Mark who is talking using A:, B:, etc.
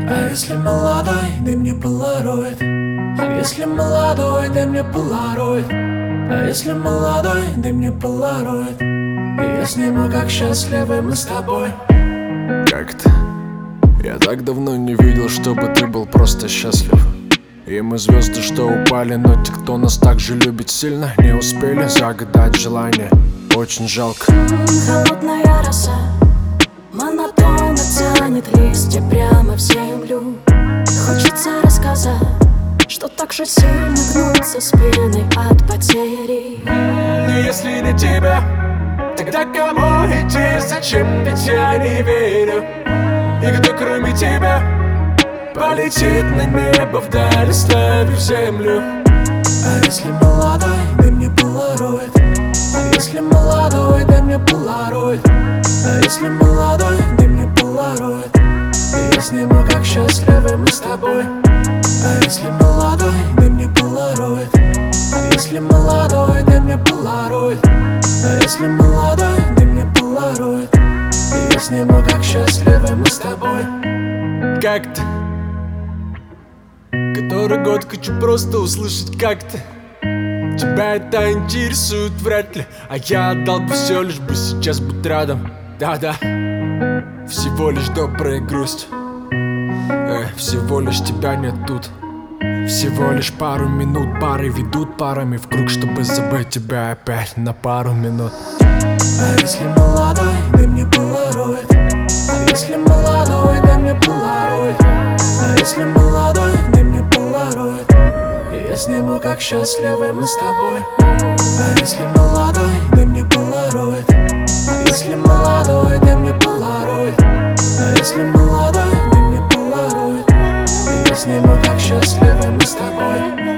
A: А если молодой, дай мне полароид. А если молодой, дай мне полароид. А если молодой, дай мне полароид. И я сниму, как счастливы мы с тобой.
B: Как ты? Я так давно не видел, чтобы ты был просто счастлив. И мы звезды, что упали, но те, кто нас так же любит сильно, не успели загадать желание. Очень жалко.
C: Холодная роса монотонно тянет листья прямо в землю. Хочется рассказать, что так же сильно гнутся спины от потери.
A: Если не тебя, тогда кому идти? Зачем? Ведь я не верю. И кто кроме тебя полетит на небо вдаль, оставив землю? А если молодой, дай мне полароид. А если молодой, дай мне полароид. А если молодой, дай мне полароид. И я сниму, как счастливы мы с тобой. А если молодой, дай мне полароид. А если молодой, дай мне полароид. А если молодой, дай мне полароид. И я сниму, как счастливы мы с тобой.
B: Как ты? Который год хочу просто услышать, как ты. Тебя это интересует вряд ли, а я отдал бы все, лишь бы сейчас быть рядом. Да-да, всего лишь добрая грусть. Всего лишь тебя нет тут. Всего лишь пару минут, пары ведут парами в круг, чтобы забыть тебя опять на пару минут.
A: А если молодой, дай мне полароид. А если молодой, дай мне полароид. А если молодой, дай мне полароид. И я сниму, как счастливы мы с тобой. А если молодой, дай мне полароид. А если молодой, дай мне полароид. А если молодой, дай мне полароид. И я сниму, как счастливы мы с тобой.